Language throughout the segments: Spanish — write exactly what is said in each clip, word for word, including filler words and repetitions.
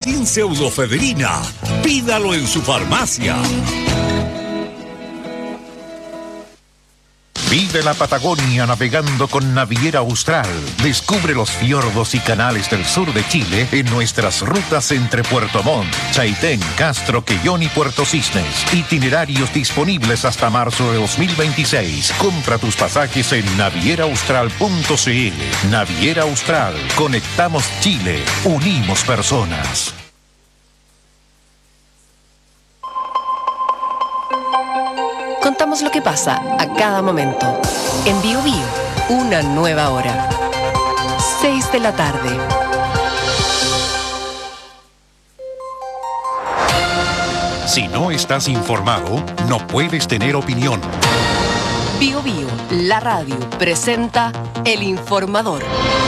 sin pseudofedrina. Pídalo en su farmacia. Vive la Patagonia navegando con Naviera Austral. Descubre los fiordos y canales del sur de Chile en nuestras rutas entre Puerto Montt, Chaitén, Castro, Quellón y Puerto Cisnes. Itinerarios disponibles hasta marzo de dos mil veintiséis. Compra tus pasajes en naviera austral punto c l. Naviera Austral. Conectamos Chile. Unimos personas. Contamos lo que pasa a cada momento. En Bio Bio, una nueva hora. Seis de la tarde. Si no estás informado, no puedes tener opinión. Bio Bio, la radio, presenta El Informador.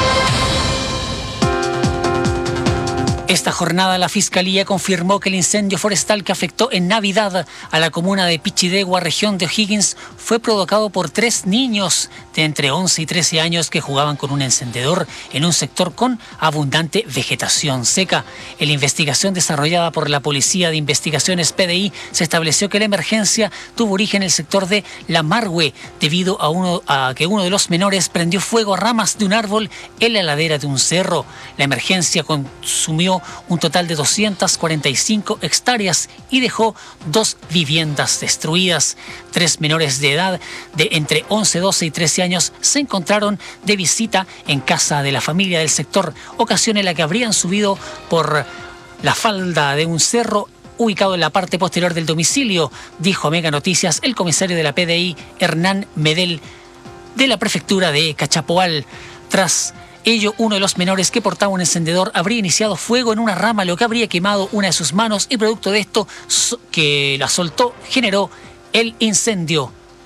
Esta jornada la Fiscalía confirmó que el incendio forestal que afectó en Navidad a la comuna de Pichidegua, región de O'Higgins, fue provocado por tres niños de entre once y trece años que jugaban con un encendedor en un sector con abundante vegetación seca. En la investigación desarrollada por la Policía de Investigaciones P D I se estableció que la emergencia tuvo origen en el sector de La Margüe debido a, uno, a que uno de los menores prendió fuego a ramas de un árbol en la ladera de un cerro. La emergencia consumió un total de doscientas cuarenta y cinco hectáreas y dejó dos viviendas destruidas. Tres menores de edad de entre once, doce y trece años se encontraron de visita en casa de la familia del sector, ocasión en la que habrían subido por la falda de un cerro ubicado en la parte posterior del domicilio, dijo a Mega Noticias el comisario de la P D I, Hernán Medel, de la prefectura de Cachapoal. Tras ello, uno de los menores que portaba un encendedor habría iniciado fuego en una rama, lo que habría quemado una de sus manos y producto de esto que la soltó generó el incendio.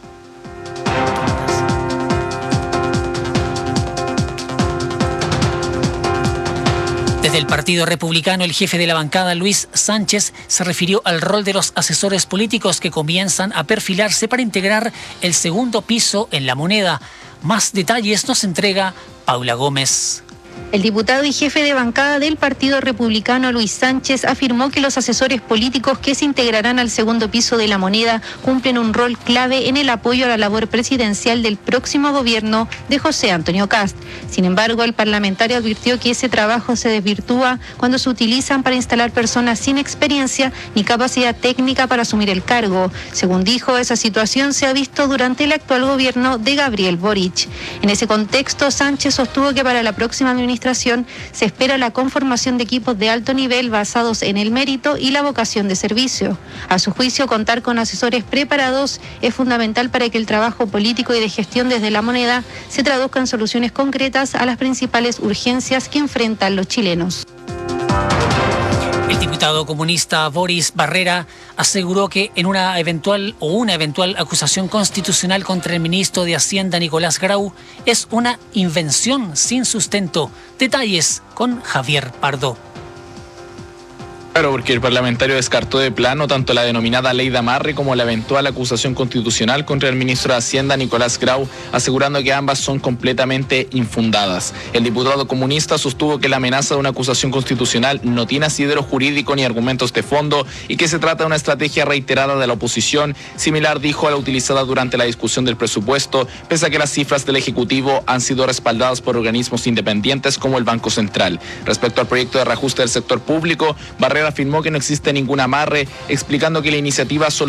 Desde el Partido Republicano, el jefe de la bancada, Luis Sánchez, se refirió al rol de los asesores políticos que comienzan a perfilarse para integrar el segundo piso en La Moneda. Más detalles nos entrega Paula Gómez. El diputado y jefe de bancada del Partido Republicano, Luis Sánchez, afirmó que los asesores políticos que se integrarán al segundo piso de La Moneda cumplen un rol clave en el apoyo a la labor presidencial del próximo gobierno de José Antonio Kast. Sin embargo, el parlamentario advirtió que ese trabajo se desvirtúa cuando se utilizan para instalar personas sin experiencia ni capacidad técnica para asumir el cargo. Según dijo, esa situación se ha visto durante el actual gobierno de Gabriel Boric. En ese contexto, Sánchez sostuvo que para la próxima administración se espera la conformación de equipos de alto nivel basados en el mérito y la vocación de servicio. A su juicio, contar con asesores preparados es fundamental para que el trabajo político y de gestión desde La Moneda se traduzca en soluciones concretas a las principales urgencias que enfrentan los chilenos. El diputado comunista Boris Barrera aseguró que en una eventual o una eventual acusación constitucional contra el ministro de Hacienda Nicolás Grau es una invención sin sustento. Detalles con Javier Pardo. Claro, porque el parlamentario descartó de plano tanto la denominada ley de amarre como la eventual acusación constitucional contra el ministro de Hacienda, Nicolás Grau, asegurando que ambas son completamente infundadas. El diputado comunista sostuvo que la amenaza de una acusación constitucional no tiene asidero jurídico ni argumentos de fondo y que se trata de una estrategia reiterada de la oposición, similar, dijo, a la utilizada durante la discusión del presupuesto, pese a que las cifras del Ejecutivo han sido respaldadas por organismos independientes como el Banco Central. Respecto al proyecto de reajuste del sector público, Barrera afirmó que no existe ningún amarre, explicando que la iniciativa solo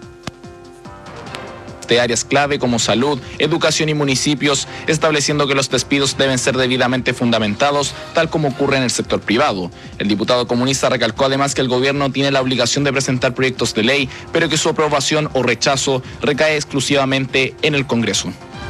de áreas clave como salud, educación y municipios, estableciendo que los despidos deben ser debidamente fundamentados, tal como ocurre en el sector privado. El diputado comunista recalcó además que el gobierno tiene la obligación de presentar proyectos de ley, pero que su aprobación o rechazo recae exclusivamente en el Congreso.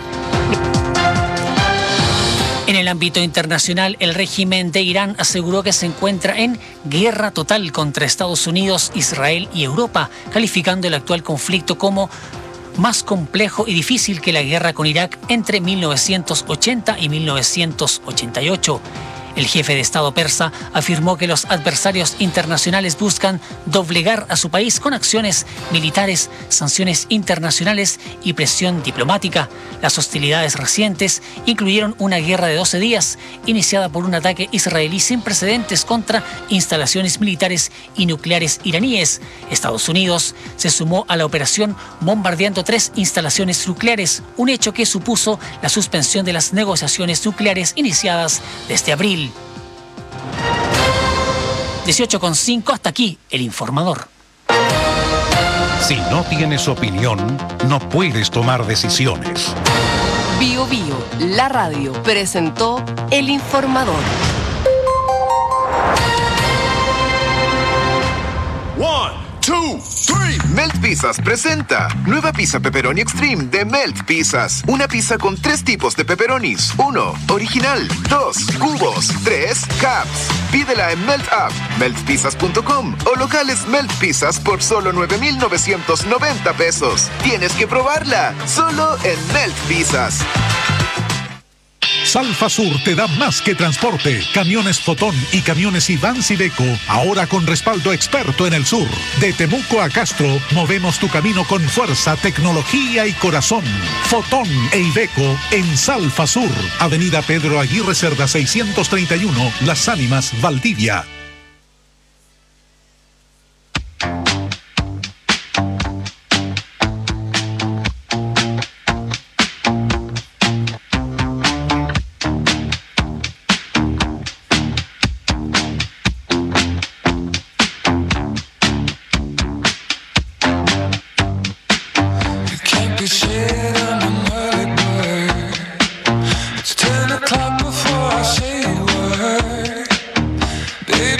En el ámbito internacional, el régimen de Irán aseguró que se encuentra en guerra total contra Estados Unidos, Israel y Europa, calificando el actual conflicto como más complejo y difícil que la guerra con Irak entre mil novecientos ochenta y mil novecientos ochenta y ocho. El jefe de Estado persa afirmó que los adversarios internacionales buscan doblegar a su país con acciones militares, sanciones internacionales y presión diplomática. Las hostilidades recientes incluyeron una guerra de doce días, iniciada por un ataque israelí sin precedentes contra instalaciones militares y nucleares iraníes. Estados Unidos se sumó a la operación bombardeando tres instalaciones nucleares, un hecho que supuso la suspensión de las negociaciones nucleares iniciadas desde abril. dieciocho con cinco, hasta aquí el informador. Si no tienes opinión, no puedes tomar decisiones. Bio Bio, la radio, presentó el informador. One, two, three. Melt Pizzas presenta nueva pizza pepperoni extreme de Melt Pizzas. Una pizza con tres tipos de pepperonis. Uno, original. Dos, cubos. Tres, cups. Pídela en Melt App, melt pizzas punto com o locales Melt Pizzas por solo nueve mil novecientos noventa pesos. Tienes que probarla, solo en Melt Pizzas. Salfasur te da más que transporte. Camiones Fotón y camiones Ivans Iveco, ahora con respaldo experto en el sur. De Temuco a Castro, movemos tu camino con fuerza, tecnología y corazón. Fotón e Iveco en Salfasur. Avenida Pedro Aguirre Cerda seiscientos treinta y uno, Las Ánimas, Valdivia. Ten o'clock before I say a word. Baby,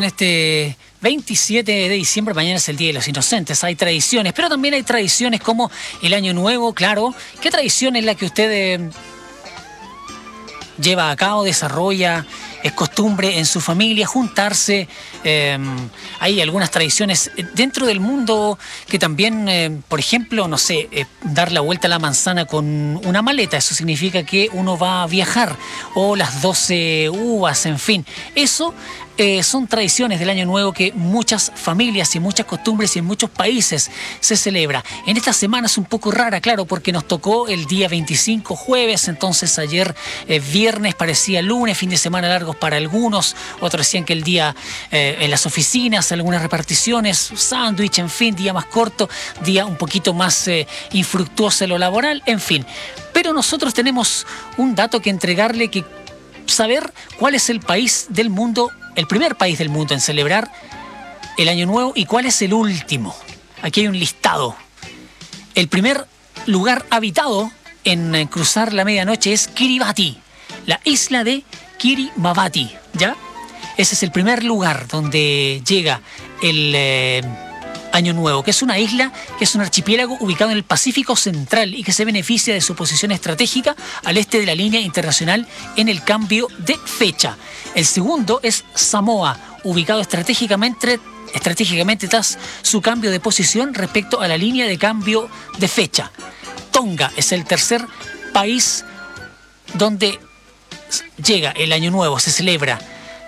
este veintisiete de diciembre, mañana es el Día de los Inocentes. Hay tradiciones, pero también hay tradiciones como el Año Nuevo, claro. ¿Qué tradición es la que usted eh, lleva a cabo, desarrolla? Es costumbre en su familia juntarse. Eh, hay algunas tradiciones dentro del mundo que también, eh, por ejemplo, no sé, eh, dar la vuelta a la manzana con una maleta. Eso significa que uno va a viajar. O las doce uvas, en fin. Eso eh, son tradiciones del Año Nuevo que muchas familias y muchas costumbres y en muchos países se celebra. En esta semana es un poco rara, claro, porque nos tocó el día veinticinco, jueves. Entonces ayer eh, viernes parecía lunes, fin de semana largo para algunos, otros decían que el día eh, en las oficinas, algunas reparticiones, sándwich, en fin, día más corto, día un poquito más eh, infructuoso en lo laboral, en fin. Pero nosotros tenemos un dato que entregarle, que saber cuál es el país del mundo, el primer país del mundo en celebrar el Año Nuevo y cuál es el último. Aquí hay un listado. El primer lugar habitado en, en cruzar la medianoche es Kiribati, la isla de Kiribati, ¿ya? Ese es el primer lugar donde llega el eh, Año Nuevo, que es una isla, que es un archipiélago ubicado en el Pacífico Central y que se beneficia de su posición estratégica al este de la línea internacional en el cambio de fecha. El segundo es Samoa, ubicado estratégicamente, estratégicamente tras su cambio de posición respecto a la línea de cambio de fecha. Tonga es el tercer país donde llega el Año Nuevo, se celebra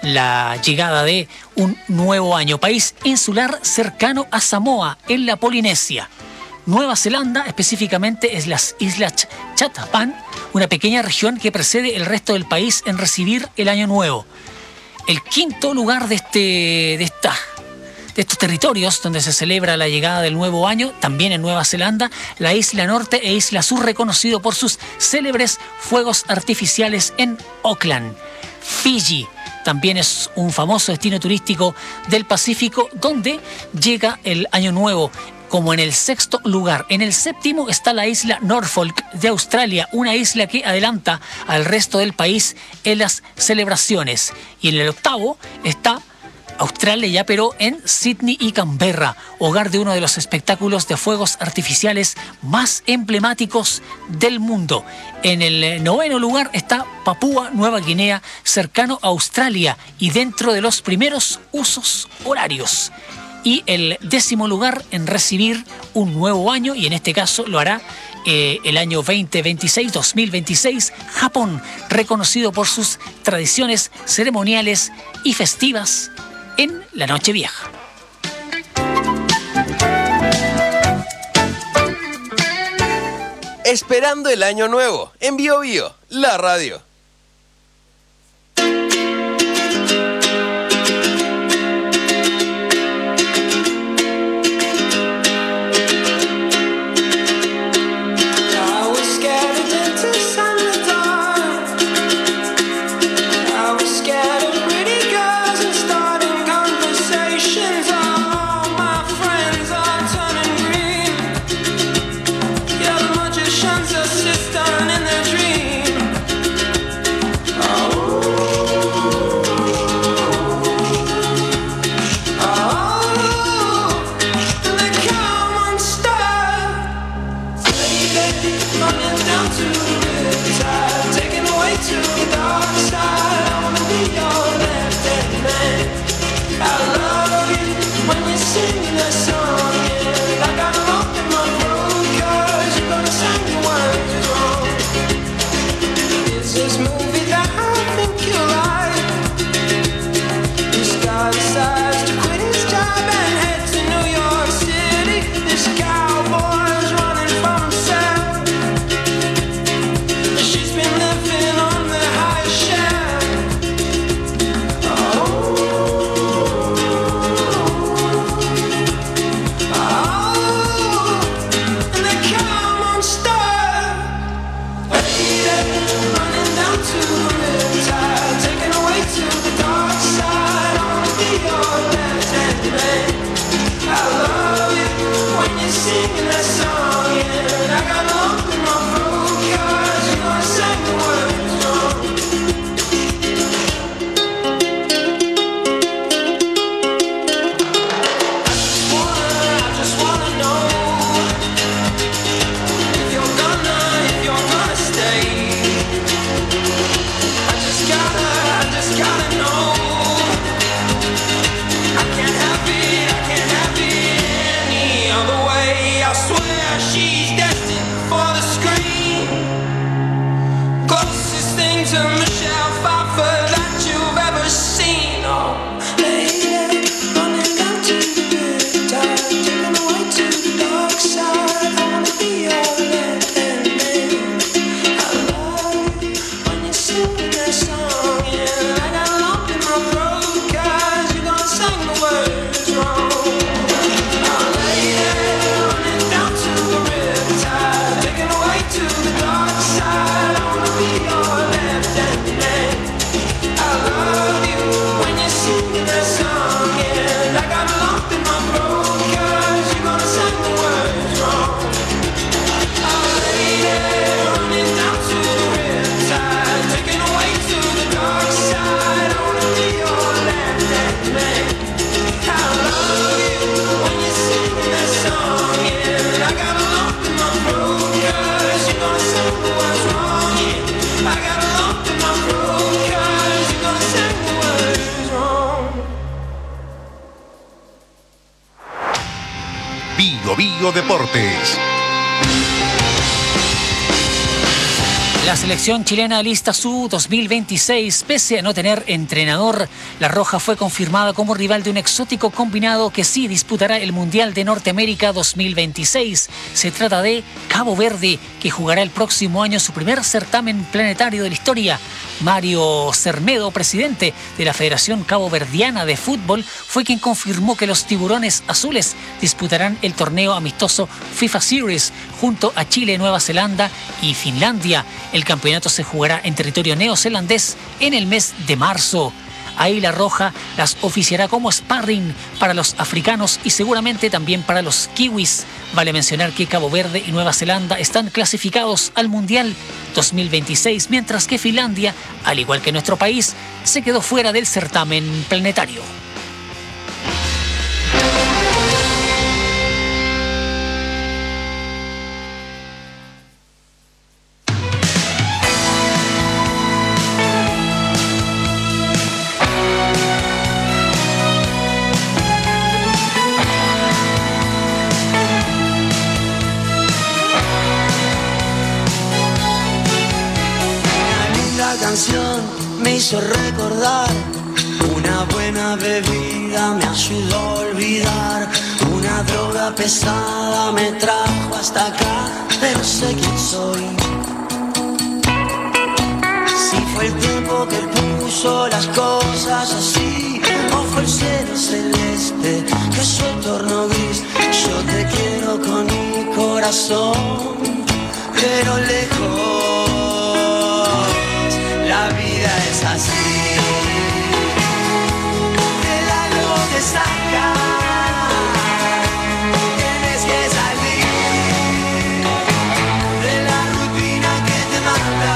la llegada de un nuevo año. País insular cercano a Samoa, en la Polinesia. Nueva Zelanda, específicamente, es las Islas Chatham, una pequeña región que precede el resto del país en recibir el Año Nuevo. El quinto lugar de, este, de, esta, de estos territorios donde se celebra la llegada del nuevo año, también en Nueva Zelanda, la Isla Norte e Isla Sur, reconocido por sus célebres fuegos artificiales en Auckland. Fiji también es un famoso destino turístico del Pacífico donde llega el Año Nuevo como en el sexto lugar. En el séptimo está la isla Norfolk de Australia, una isla que adelanta al resto del país en las celebraciones. Y en el octavo está Australia ya, pero en Sydney y Canberra, hogar de uno de los espectáculos de fuegos artificiales más emblemáticos del mundo. En el noveno lugar está Papúa Nueva Guinea, cercano a Australia y dentro de los primeros usos horarios. Y el décimo lugar en recibir un nuevo año, y en este caso lo hará eh, el año veinte veintiséis, dos mil veintiséis, Japón, reconocido por sus tradiciones ceremoniales y festivas en la Nochevieja. Esperando el Año Nuevo, en Bio Bio, la radio. Bio Deportes. La selección chilena alista su dos mil veintiséis, pese a no tener entrenador. La Roja fue confirmada como rival de un exótico combinado que sí disputará el Mundial de Norteamérica dos mil veintiséis. Se trata de Cabo Verde, que jugará el próximo año su primer certamen planetario de la historia. Mario Cermedo, presidente de la Federación Caboverdiana de Fútbol, fue quien confirmó que los tiburones azules disputarán el torneo amistoso FIFA Series junto a Chile, Nueva Zelanda y Finlandia. El campeonato se jugará en territorio neozelandés en el mes de marzo. Ahí la Roja las oficiará como sparring para los africanos y seguramente también para los kiwis. Vale mencionar que Cabo Verde y Nueva Zelanda están clasificados al Mundial dos mil veintiséis, mientras que Finlandia, al igual que nuestro país, se quedó fuera del certamen planetario. Me hizo recordar, una buena bebida me ayudó a olvidar, una droga pesada me trajo hasta acá, pero sé quién soy. Si fue el tiempo que puso las cosas así, o fue el cielo celeste que su entorno gris. Yo te quiero con mi corazón, pero lejos. La vida es así, el algo te saca, tienes que salir de la rutina que te mata,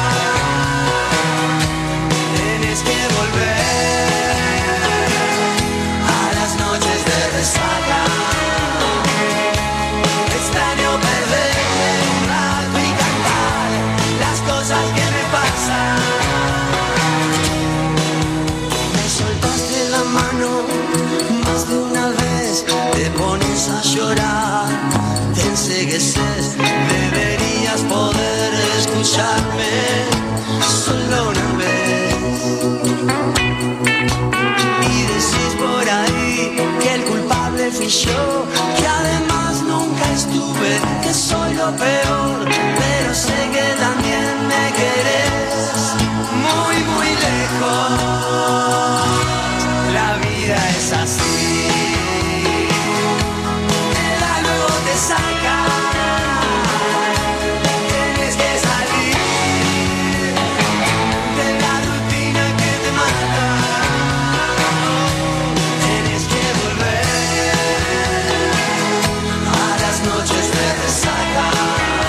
tienes que volver a las noches de resaca. Extraño perderme un rato y cantar las cosas que me pasan. Más de una vez te pones a llorar, te encegueces, deberías poder escucharme solo una vez. Y decís por ahí que el culpable fui yo, que además nunca estuve, que soy lo peor, pero sé que también me querés muy muy lejos. La vida es así, el algo te saca, tienes que salir de la rutina que te mata, tienes que volver a las noches de resaca.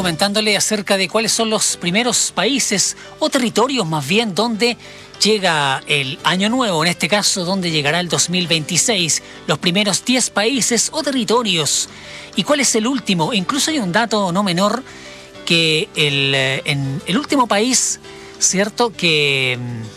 comentándole acerca de cuáles son los primeros países o territorios más bien donde llega el año nuevo, en este caso donde llegará el dos mil veintiséis, los primeros diez países o territorios. ¿Y cuál es el último? Incluso hay un dato no menor que el, en el último país, ¿cierto?, que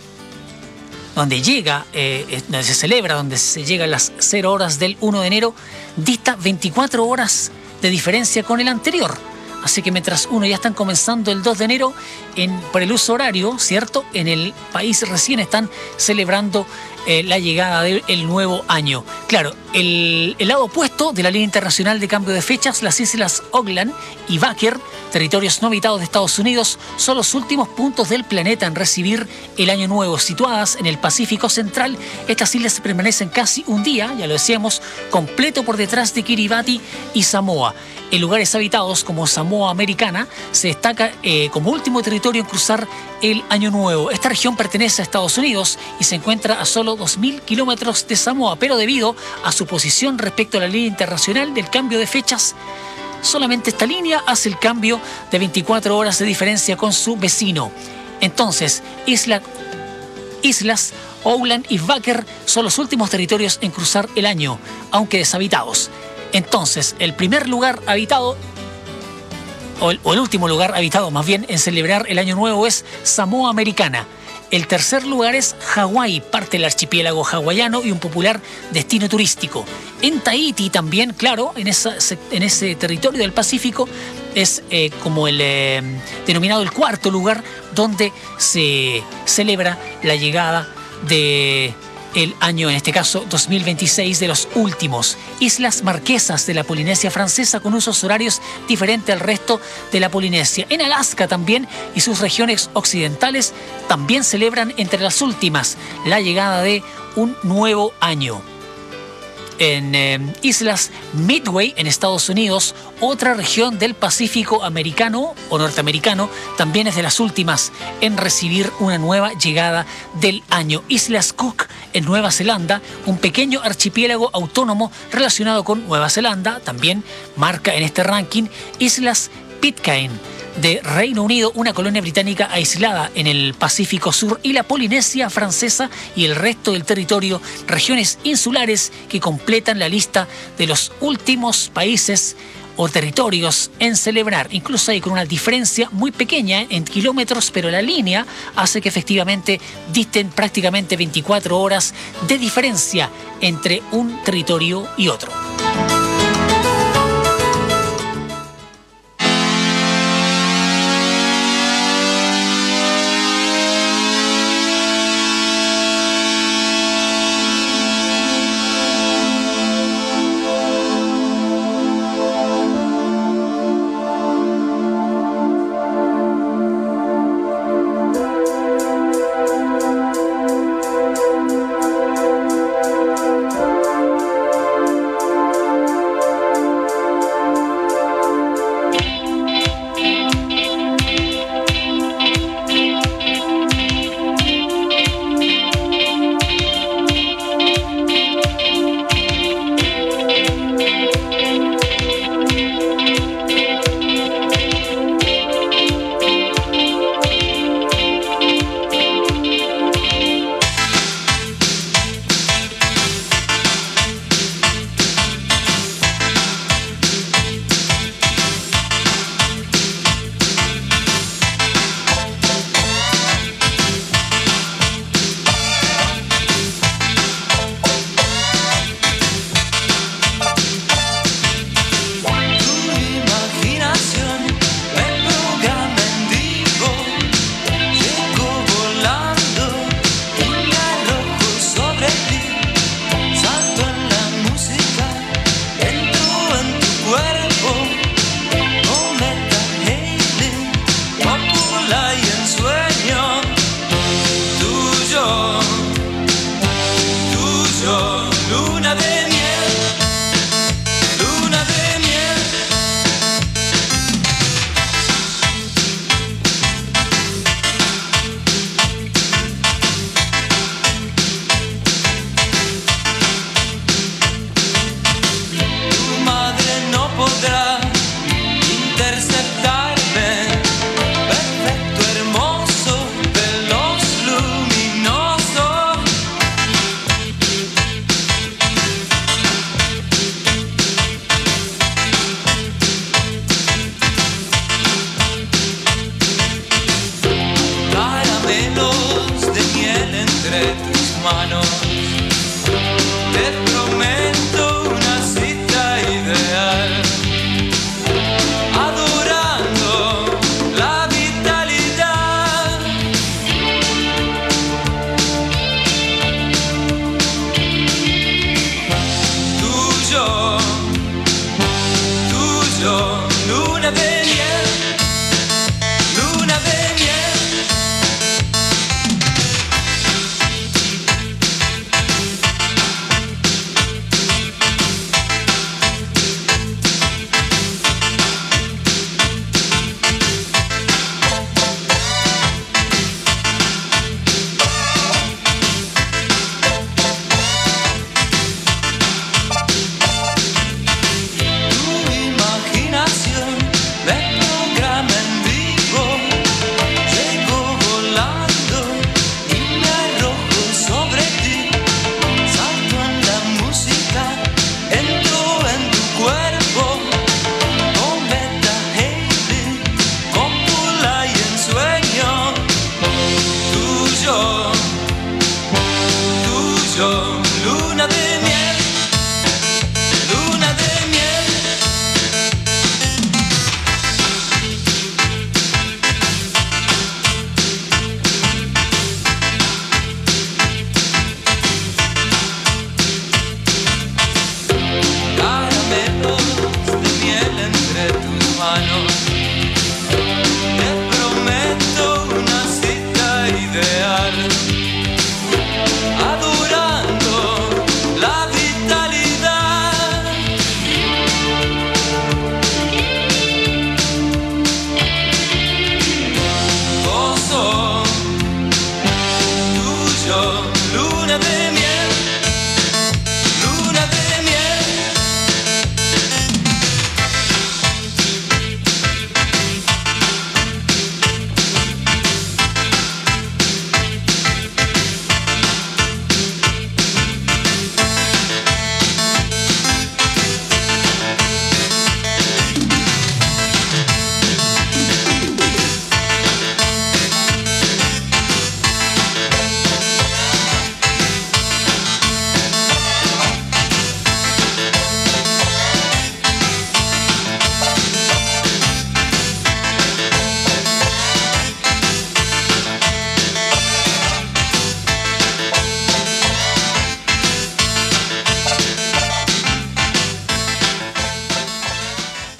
donde llega, eh, donde se celebra, donde se llega a las cero horas del uno de enero, dista veinticuatro horas de diferencia con el anterior. Así que mientras uno ya están comenzando el dos de enero, en, por el uso horario, ¿cierto?, en el país recién están celebrando eh, la llegada del nuevo año. Claro, el, el lado opuesto de la línea internacional de cambio de fechas, las islas Auckland y Baker, territorios no habitados de Estados Unidos, son los últimos puntos del planeta en recibir el año nuevo. Situadas en el Pacífico Central, estas islas permanecen casi un día, ya lo decíamos, completo por detrás de Kiribati y Samoa. En lugares habitados como Samoa Americana se destaca eh, como último territorio en cruzar el año nuevo. Esta región pertenece a Estados Unidos y se encuentra a solo dos mil kilómetros de Samoa, pero debido a su posición respecto a la línea internacional del cambio de fechas, solamente esta línea hace el cambio de veinticuatro horas de diferencia con su vecino. Entonces, isla, islas Auckland y Baker son los últimos territorios en cruzar el año, aunque deshabitados. Entonces, el primer lugar habitado, o el, o el último lugar habitado más bien, en celebrar el año nuevo es Samoa Americana. El tercer lugar es Hawái, parte del archipiélago hawaiano y un popular destino turístico. En Tahití también, claro, en, esa, en ese territorio del Pacífico, es eh, como el eh, denominado el cuarto lugar donde se celebra la llegada de el año, en este caso dos mil veintiséis, de los últimos. Islas Marquesas de la Polinesia Francesa con usos horarios diferentes al resto de la Polinesia. En Alaska también y sus regiones occidentales también celebran entre las últimas la llegada de un nuevo año. En eh, Islas Midway, en Estados Unidos, otra región del Pacífico americano o norteamericano, también es de las últimas en recibir una nueva llegada del año. Islas Cook, en Nueva Zelanda, un pequeño archipiélago autónomo relacionado con Nueva Zelanda, también marca en este ranking. Islas Pitcairn, de Reino Unido, una colonia británica aislada en el Pacífico Sur, y la Polinesia Francesa y el resto del territorio, regiones insulares que completan la lista de los últimos países o territorios en celebrar. Incluso hay con una diferencia muy pequeña en kilómetros, pero la línea hace que efectivamente disten prácticamente veinticuatro horas de diferencia entre un territorio y otro.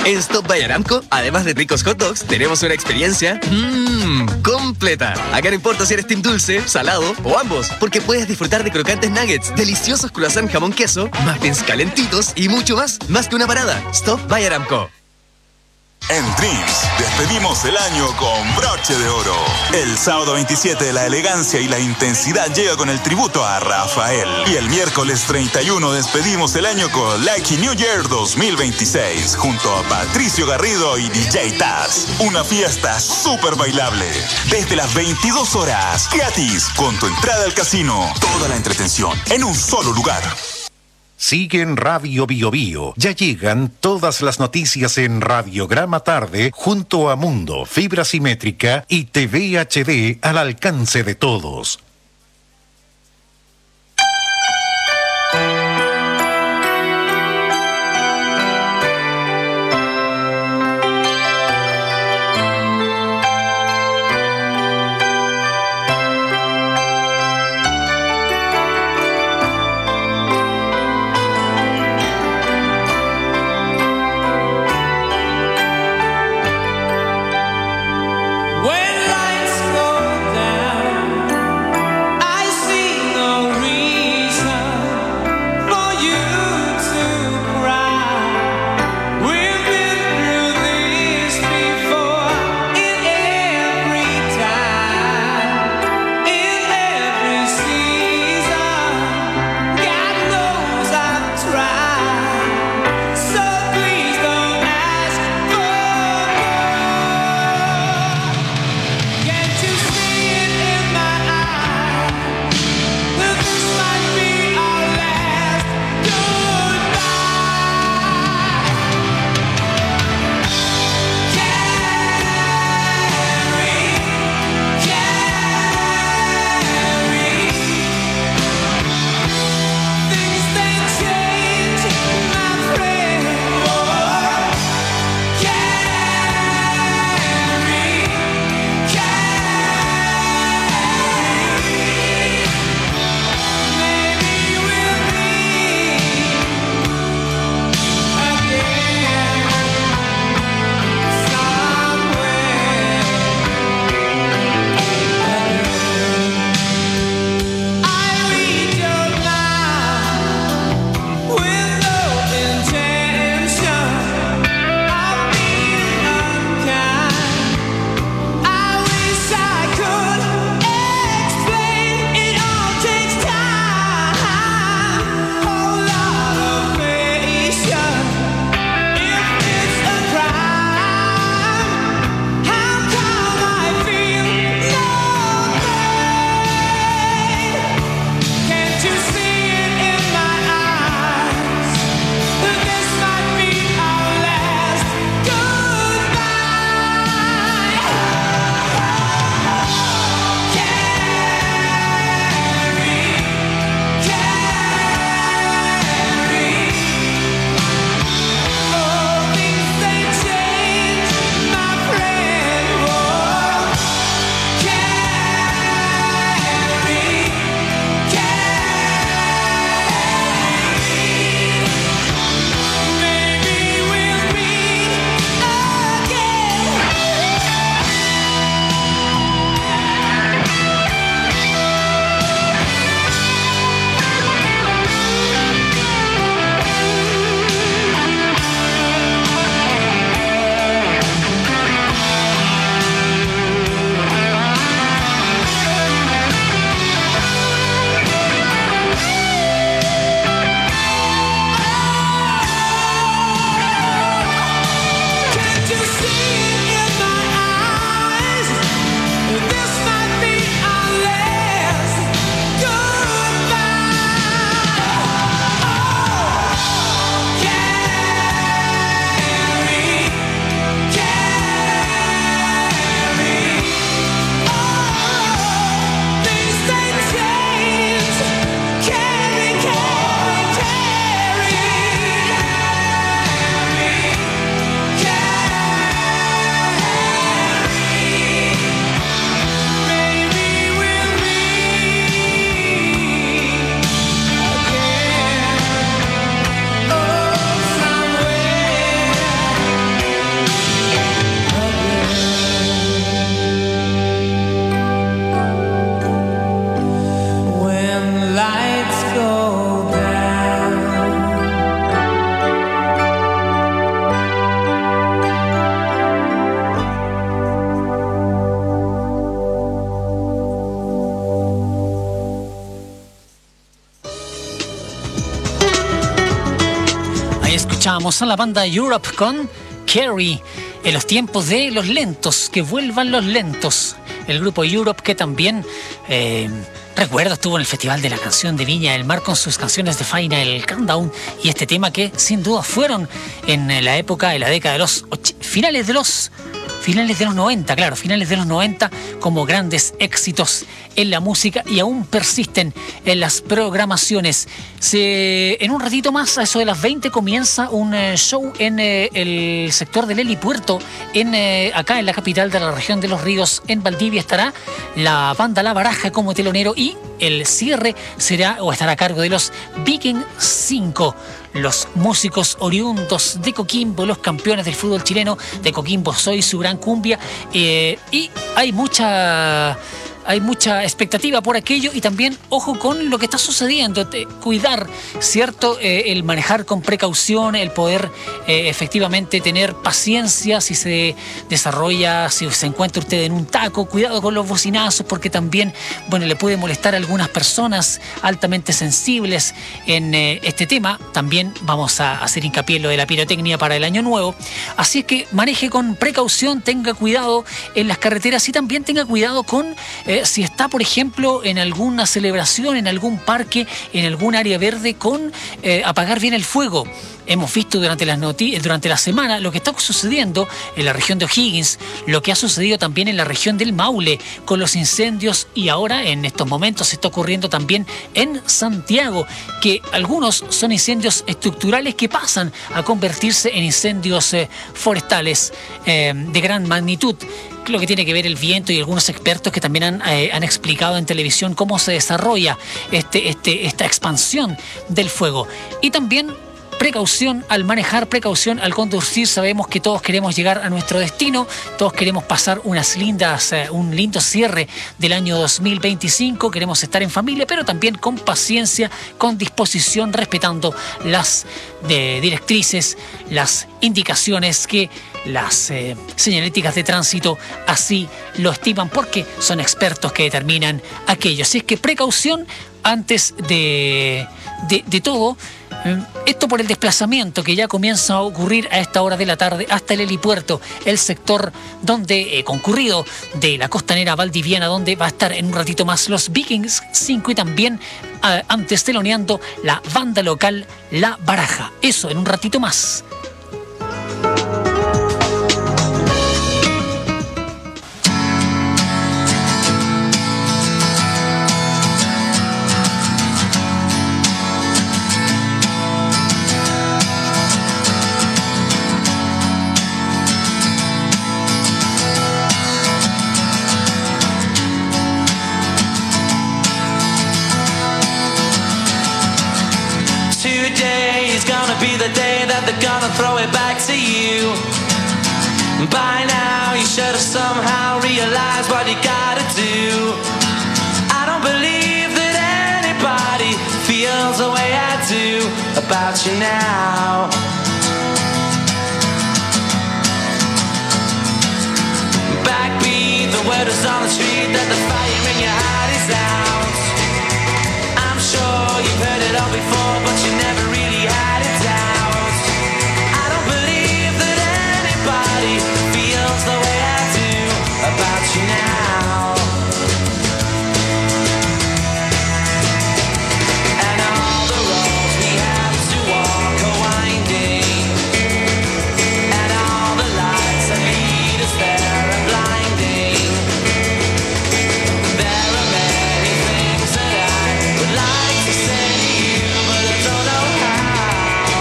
En Stop by Aramco, además de ricos hot dogs, tenemos una experiencia mmm, completa. Acá no importa si eres team dulce, salado o ambos, porque puedes disfrutar de crocantes nuggets, deliciosos croissant jamón queso, muffins calentitos y mucho más, más que una parada. Stop by Aramco. En Dreams, despedimos el año con broche de oro. El sábado veintisiete, la elegancia y la intensidad llega con el tributo a Rafael. Y el miércoles treinta y uno, despedimos el año con Lucky New Year dos mil veintiséis, junto a Patricio Garrido y D J Taz. Una fiesta súper bailable. Desde las veintidós horas, gratis, con tu entrada al casino. Toda la entretención en un solo lugar. Sigue en Radio Bio Bio. Ya llegan todas las noticias en Radiograma Tarde junto a Mundo, fibra simétrica y T V H D al alcance de todos. When lights go down escuchábamos a la banda Europe con Carrie, en los tiempos de los lentos, que vuelvan los lentos. El grupo Europe, que también, eh, recuerdo, estuvo en el Festival de la Canción de Viña del Mar con sus canciones de Final Countdown y este tema que sin duda fueron en la época, en la década de los och- finales de los finales de los noventa, claro, finales de los noventa, como grandes éxitos en la música y aún persisten en las programaciones. Se, en un ratito más, a eso de las veinte, comienza un eh, show en eh, el sector del helipuerto, en, eh, acá en la capital de la región de Los Ríos, en Valdivia. Estará la banda La Baraja como telonero y el cierre será o estará a cargo de los Viking cinco. Los músicos oriundos de Coquimbo, los campeones del fútbol chileno de Coquimbo Soy, su gran cumbia, eh, y hay mucha... Hay mucha expectativa por aquello y también, ojo con lo que está sucediendo, de cuidar, ¿cierto? Eh, el manejar con precaución, el poder eh, efectivamente tener paciencia si se desarrolla, si se encuentra usted en un taco, cuidado con los bocinazos porque también, bueno, le puede molestar a algunas personas altamente sensibles en eh, este tema. También vamos a hacer hincapié en lo de la pirotecnia para el año nuevo. Así es que maneje con precaución, tenga cuidado en las carreteras y también tenga cuidado con... Eh, si está, por ejemplo, en alguna celebración, en algún parque, en algún área verde, con eh, apagar bien el fuego. Hemos visto durante las noti- durante la semana lo que está sucediendo en la región de O'Higgins, lo que ha sucedido también en la región del Maule con los incendios y ahora en estos momentos está ocurriendo también en Santiago, que algunos son incendios estructurales que pasan a convertirse en incendios eh, forestales eh, de gran magnitud. Lo que tiene que ver el viento y algunos expertos que también han, eh, han explicado en televisión cómo se desarrolla este, este, esta expansión del fuego. Y también precaución al manejar, precaución al conducir. Sabemos que todos queremos llegar a nuestro destino, todos queremos pasar unas lindas, eh, un lindo cierre del año dos mil veinticinco, queremos estar en familia, pero también con paciencia, con disposición, respetando las de, directrices, las indicaciones que las eh, señaléticas de tránsito así lo estiman, porque son expertos que determinan aquello. Así es que precaución antes de, de, de todo. Esto por el desplazamiento que ya comienza a ocurrir a esta hora de la tarde hasta el helipuerto, el sector donde eh, concurrido de la costanera valdiviana, donde va a estar en un ratito más los Vikings cinco y también eh, antes teloneando la banda local La Baraja. Eso en un ratito más. Be the day that they're gonna throw it back to you. By now you should have somehow realized what you gotta do. I don't believe that anybody feels the way I do about you now. Backbeat, the word is on the street that the fire in your heart is out. I'm sure you've heard it all before, but you never really had it down. I don't believe that anybody feels the way I do about you now. And all the roads we have to walk are winding, and all the lights that lead us there are blinding. There are many things that I would like to say to you, but I don't know how.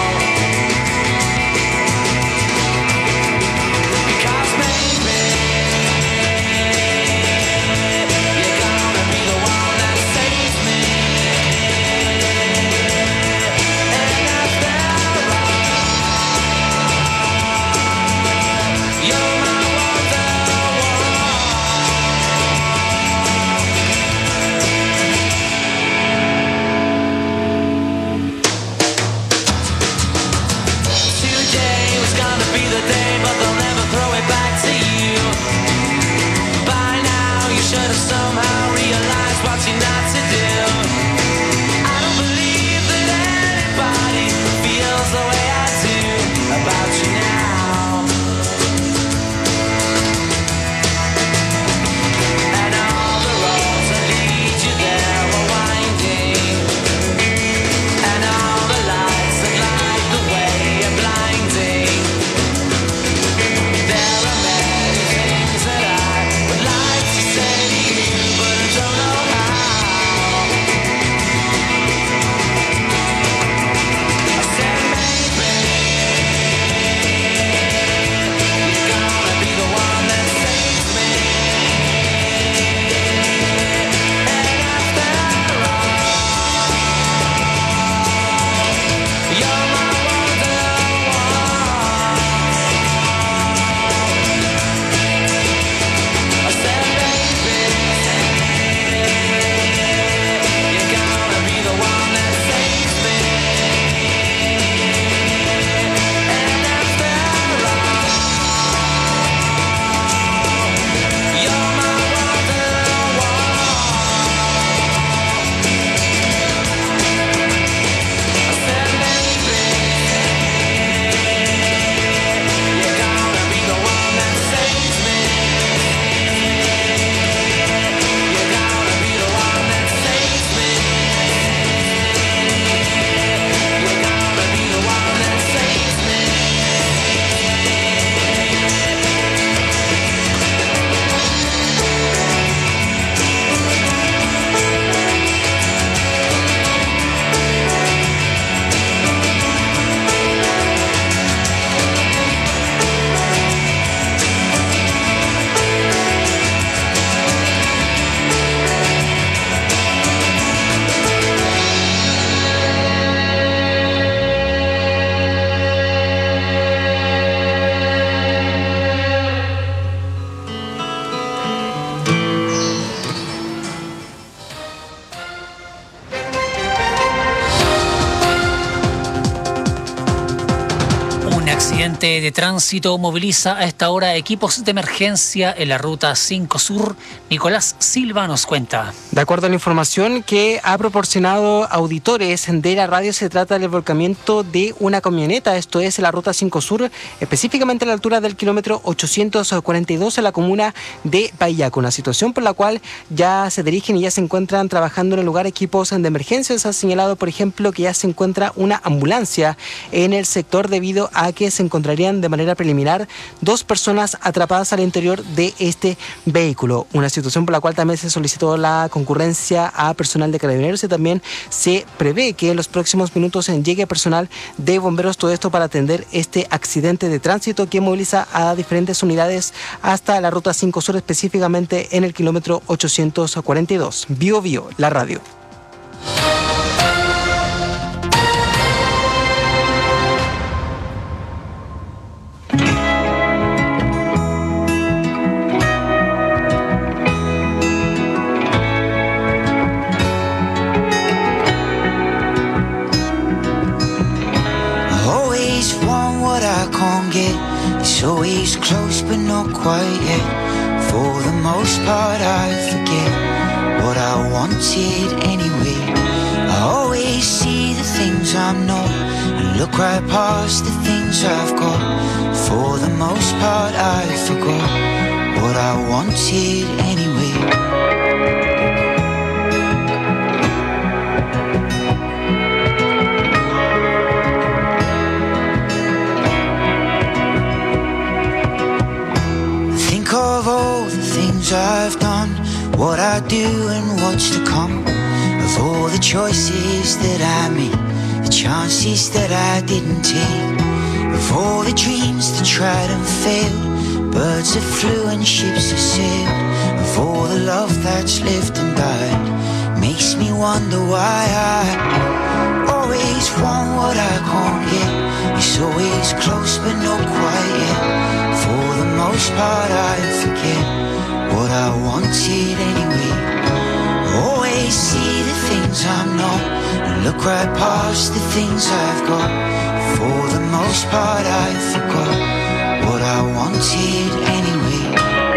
Because maybe you're gonna be the one that saves me. And after all, you're my Today was gonna be the day, but they'll never throw it back to you. By now you should have somehow realized what you're not to do. I don't believe that anybody feels the way I do Accidente de tránsito moviliza a esta hora equipos de emergencia en la ruta cinco Sur. Nicolás Silva nos cuenta. De acuerdo a la información que ha proporcionado auditores de la radio, se trata del volcamiento de una camioneta, esto es la ruta cinco Sur, específicamente a la altura del kilómetro ochocientos cuarenta y dos en la comuna de Payaco. Una situación por la cual ya se dirigen y ya se encuentran trabajando en el lugar equipos de emergencia. Se ha señalado, por ejemplo, que ya se encuentra una ambulancia en el sector debido a que se encontrarían de manera preliminar dos personas atrapadas al interior de este vehículo. Una situación por la cual también se solicitó la concurrencia a personal de carabineros y también se prevé que en los próximos minutos llegue personal de bomberos, todo esto para atender este accidente de tránsito que moviliza a diferentes unidades hasta la ruta cinco Sur, específicamente en el kilómetro ochocientos cuarenta y dos. Bio Bio, la radio. It's always close but not quite yet. For the most part I forget what I wanted anyway. I always see the things I'm not and look right past the things I've got. For the most part I forgot what I wanted anyway. Of all the things I've done, what I do and what's to come, of all the choices that I made, the chances that I didn't take, of all the dreams that tried and failed, birds that flew and ships that sailed, of all the love that's lived and died, makes me wonder why I always want what I can't get. It's always close but not quite yet. For the most part I forget what I wanted anyway. Always see the things I'm not and look right past the things I've got. For the most part I forgot what I wanted anyway.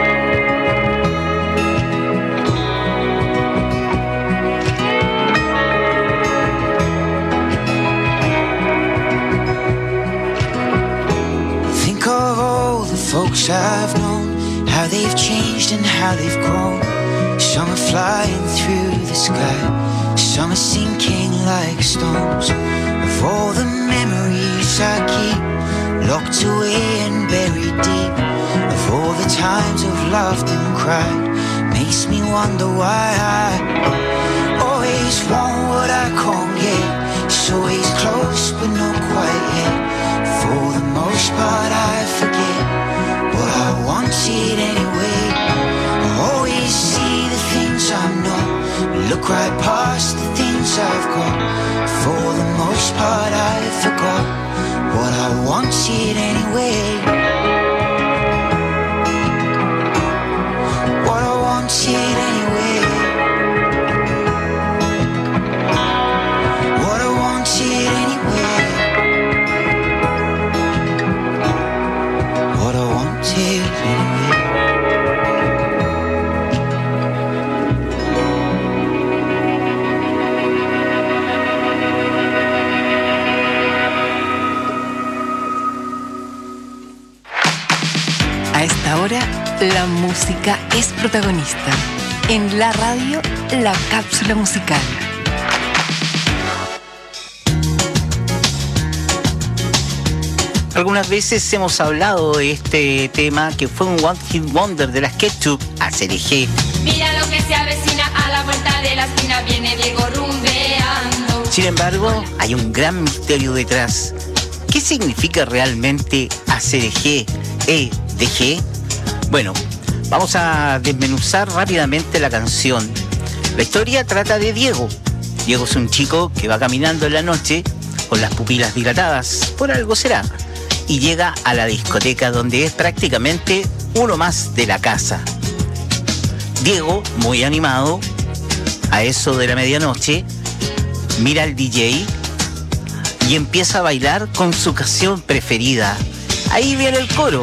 Think of all the folks I've known, how they've changed and how they've grown. Some are flying through the sky, some are sinking like stones. Of all the memories I keep locked away and buried deep, of all the times I've laughed and cried, makes me wonder why I always want what I can't get. It's always close but not quite yet. For the most part I forget what I wanted anyway. I always see the things I'm not, look right past the things I've got. For the most part I forgot what I wanted anyway. What I wanted anyway. What I wanted anyway. What I wanted anyway. A esta hora, la música es protagonista. En la radio, la cápsula musical. Algunas veces hemos hablado de este tema que fue un One Hit Wonder de las Ketchup a C D G. Mira lo que se avecina a la vuelta de la esquina, viene Diego rumbeando. Sin embargo, hay un gran misterio detrás. ¿Qué significa realmente A C D G, E D G? Bueno, vamos a desmenuzar rápidamente la canción. La historia trata de Diego. Diego es un chico que va caminando en la noche con las pupilas dilatadas, por algo será, y llega a la discoteca donde es prácticamente uno más de la casa. Diego, muy animado, a eso de la medianoche, mira al D J y empieza a bailar con su canción preferida, Ahí viene el coro.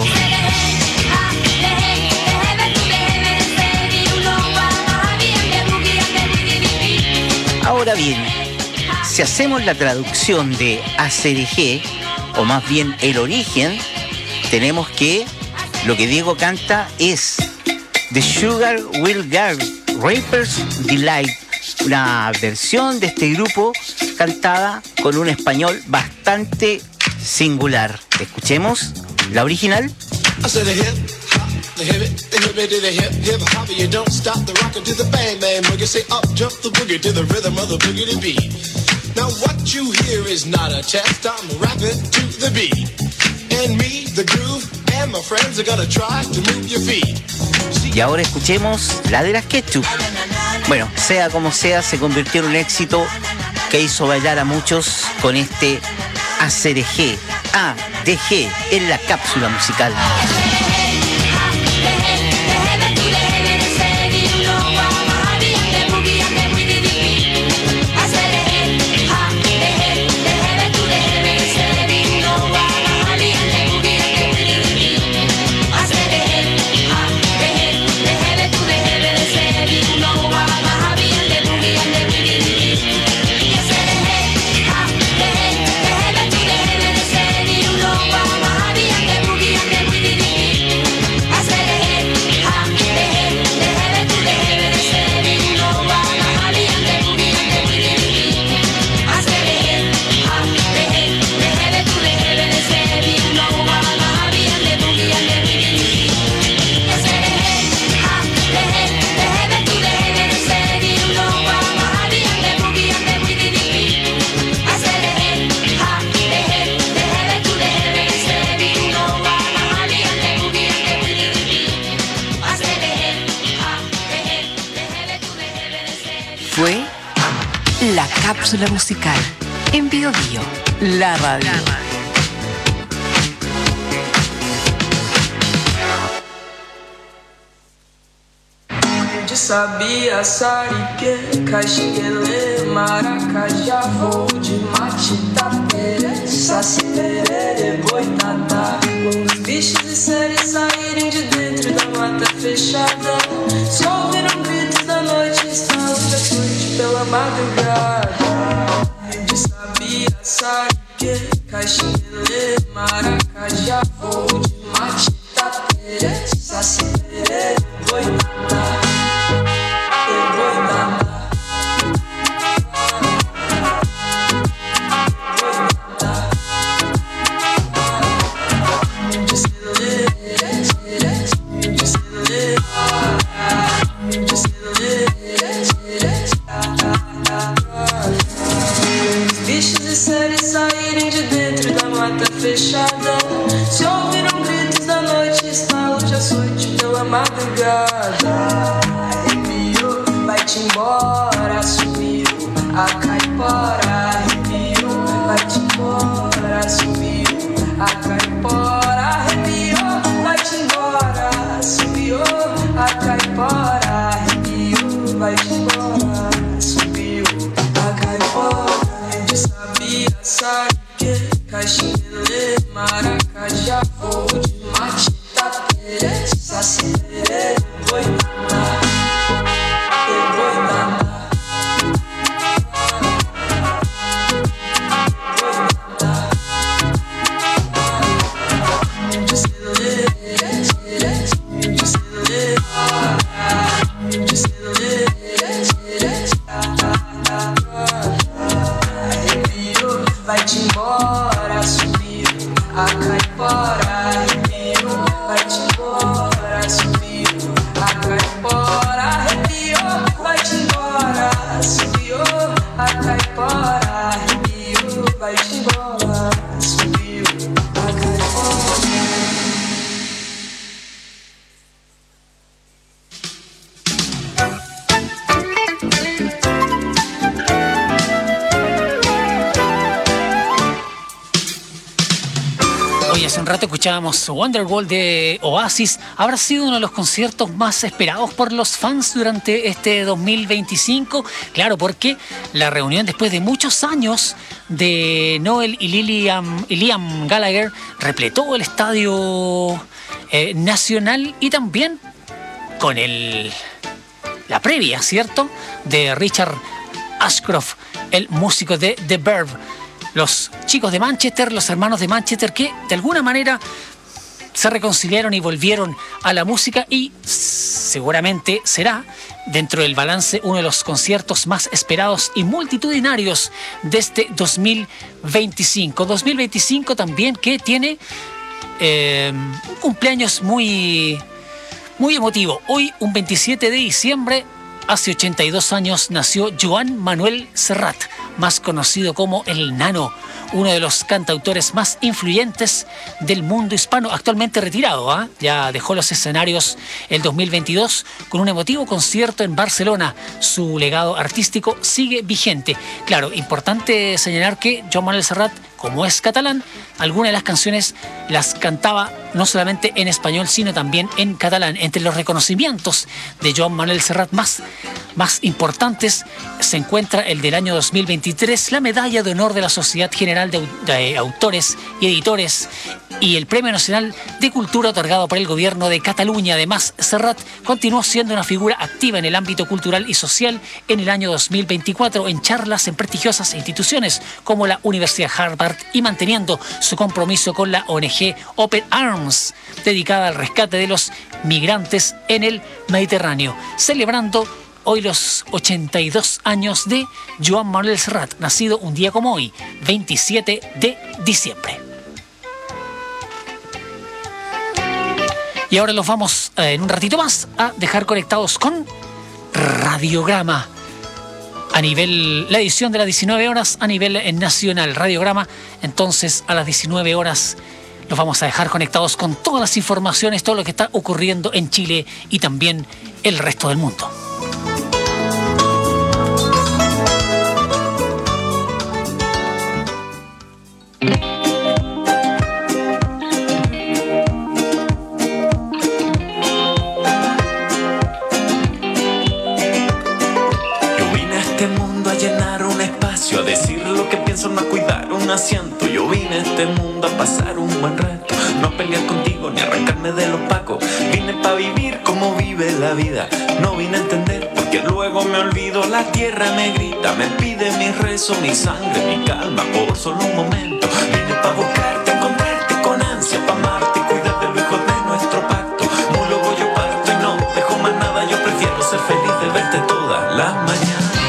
Ahora bien, si hacemos la traducción de A C D G, o más bien el origen, tenemos que lo que Diego canta es The Sugar Will Girl, Rapper's Delight, una versión de este grupo cantada con un español bastante singular. Escuchemos la original. The hip it, the hip it, the hip hip hop, you don't stop the rockin' to the bang bang boogie. Say up jump the boogie to the rhythm of the boogie to beat. Now what you hear is not a test. I'm rapping to the beat, and me, the groove, and my friends are gonna try to move your feet. Y ahora escuchemos la de las Ketchup. Bueno, sea como sea, se convirtió en un éxito que hizo bailar a muchos con este A C D G, A D G en la cápsula musical. Fue la cápsula musical en Bio Bio, la radio. De sabia, sarique, caxinguelê, maracajá, voo de mate, tapere, saci, perere, boitatá. Os bichos de série saírem de dentro da mata fechada. Se ouviram gritos da noite, estalos da noite pela madrugada. De sabia, sarique, caxinguelê, maracajá, voo de mate, tapere, saci, perere, boitatá. Fechada, se ouviram gritos da noite, estalos de açoite pela madrugada. Arrepiou, vai-te embora, sumiu a caipora. Arrepiou, vai-te embora, sumiu a caipora. Arrepiou, vai-te embora, sumiu a caipora. Arrepiou, vai-te embora, sumiu a caipora. De sabia, sabe que caxinguelê, maracajá, voo de mate, tapere, saci, perere, boitatá, e boitatá. Vai-te embora, sumiu a caipora. Arrepiou, vai-te embora, sumiu a caipora. Arrepiou, vai-te embora, sumiu a caipora. Arrepiou, vai-te embora, sumiu a caipora. rato escuchábamos Wonderwall de Oasis. Habrá sido uno de los conciertos más esperados por los fans durante este dos mil veinticinco. Claro, porque la reunión después de muchos años de Noel y, Liliam, y Liam Gallagher repletó el estadio eh, nacional, y también con el, la previa, ¿cierto?, de Richard Ashcroft, el músico de The Verve. Los chicos de Manchester, los hermanos de Manchester, que de alguna manera se reconciliaron y volvieron a la música, y seguramente será, dentro del balance, uno de los conciertos más esperados y multitudinarios de este dos mil veinticinco. dos mil veinticinco también que tiene eh, un cumpleaños muy, muy emotivo. Hoy, un veintisiete de diciembre, hace ochenta y dos años, nació Joan Manuel Serrat, más conocido como El Nano, uno de los cantautores más influyentes del mundo hispano, actualmente retirado, ¿eh? Ya dejó los escenarios el dos mil veintidós con un emotivo concierto en Barcelona. Su legado artístico sigue vigente. Claro, importante señalar que Joan Manuel Serrat, como es catalán, algunas de las canciones las cantaba no solamente en español, sino también en catalán. Entre los reconocimientos de Joan Manuel Serrat más, más importantes se encuentra el del año dos mil veintitrés, la Medalla de Honor de la Sociedad General de, de Autores y Editores, y el Premio Nacional de Cultura otorgado por el Gobierno de Cataluña. Además, Serrat continuó siendo una figura activa en el ámbito cultural y social en el año dos mil veinticuatro, en charlas en prestigiosas instituciones como la Universidad Harvard, y manteniendo su compromiso con la O N G Open Arms, dedicada al rescate de los migrantes en el Mediterráneo, celebrando hoy los ochenta y dos años de Joan Manuel Serrat, nacido un día como hoy, veintisiete de diciembre. Y ahora los vamos eh, en un ratito más a dejar conectados con Radiograma. A nivel, la edición de las diecinueve horas a nivel nacional, Radiograma. Entonces, a las diecinueve horas los vamos a dejar conectados con todas las informaciones, todo lo que está ocurriendo en Chile y también el resto del mundo. A decir lo que pienso, no a cuidar un asiento. Yo vine a este mundo a pasar un buen rato, no a pelear contigo ni a arrancarme de los pacos. Vine pa' vivir como vive la vida, no vine a entender porque luego me olvido. La tierra me grita, me pide mi rezo, mi sangre, mi calma por solo un momento. Vine pa' buscarte, encontrarte con ansia, pa' amarte y cuidar de los hijos de nuestro pacto. Muy luego yo parto y no dejo más nada, yo prefiero ser feliz de verte todas las mañanas.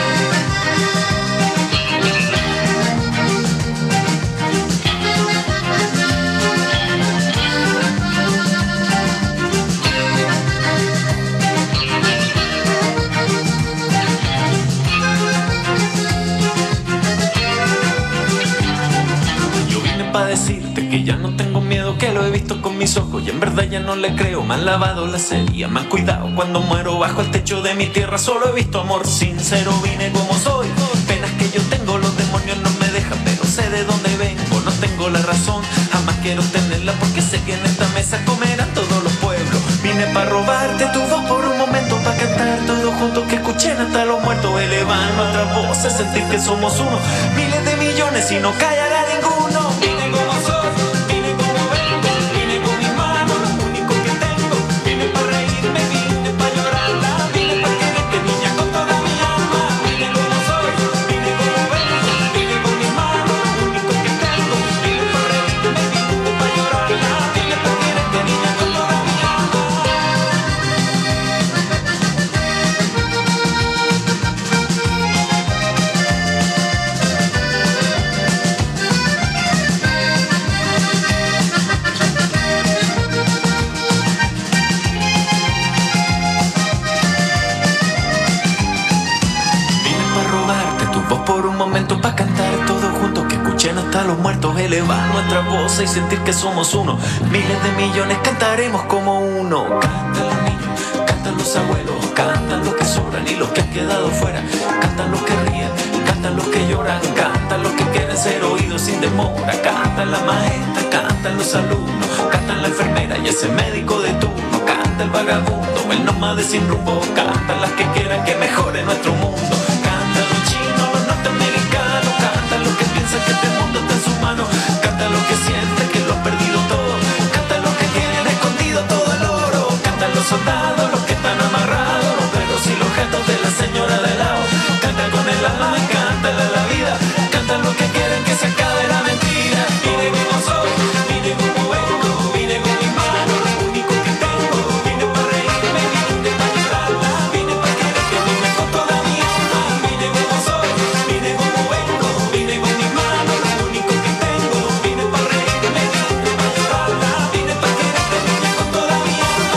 Pa' decirte que ya no tengo miedo, que lo he visto con mis ojos y en verdad ya no le creo. Me han lavado la serie, me han cuidado cuando muero bajo el techo de mi tierra. Solo he visto amor sincero, vine como soy. Penas que yo tengo, los demonios no me dejan, pero sé de dónde vengo, no tengo la razón, jamás quiero tenerla porque sé que en esta mesa comerán todos los pueblos. Vine pa' robarte tu voz por un momento, pa' cantar todos juntos, que escuchen hasta los muertos, elevar nuestras voces, sentir que somos uno, miles de millones y no callará ninguno. Vine como soy, vine como vengo, vine con mis manos, lo único que tengo. Vine pa' reírme, vine pa' llorarla, vine pa' quererte, niña, con toda mi alma. Vine como soy, vine como vengo, vine con mis manos, lo único que tengo. Vine pa' reírme, vine pa' llorarla, vine pa' quererte, niña, con toda mi alma. Por un momento pa' cantar todos juntos, que escuchen hasta los muertos, elevar nuestra voz y sentir que somos uno. Miles de millones cantaremos como uno. Cantan los niños, cantan los abuelos, cantan los que sobran y los que han quedado fuera, cantan los que ríen, cantan cantan los que lloran, cantan los que quieren ser oídos sin demora, cantan la maestra, cantan los alumnos, cantan la enfermera y ese médico de turno, canta el vagabundo, el nómade sin rumbo, cantan las que quieran que mejore nuestro mundo, cantan los chinos, los norteamericanos, cantan los que piensan que este mundo está en sus manos, cantan los que sienten que lo han perdido todo, cantan los que tienen escondido todo el oro, cantan los soldados, los que están amarrados, los perros y los gatos de la señora de lado, cantan con el alma y cantan la vida, cantan los que quieren que se acabe la mentira. Vine como soy, vine como vengo, vine con mis manos, lo único que tengo, vine para reírme, vine para llorarla, vine para querer que vive con toda mi alma. Vine como soy, vine como vengo, vine con mis manos, lo único que tengo, vine para reírme, vine para llorarla, vine para querer que vive con toda mi alma.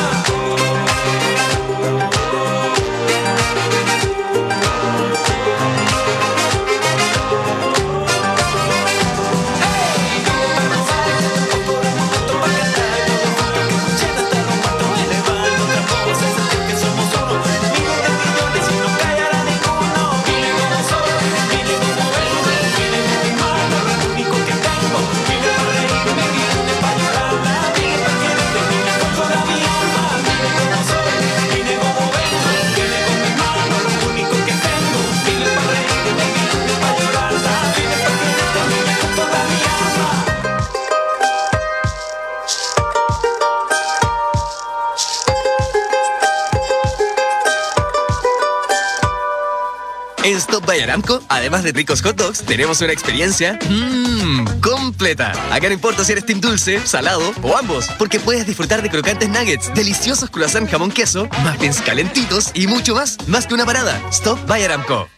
En Stop by Aramco, además de ricos hot dogs, tenemos una experiencia mmm, completa. Acá no importa si eres team dulce, salado o ambos, porque puedes disfrutar de crocantes nuggets, deliciosos croissant jamón queso, muffins calentitos y mucho más. Más que una parada, Stop by Aramco.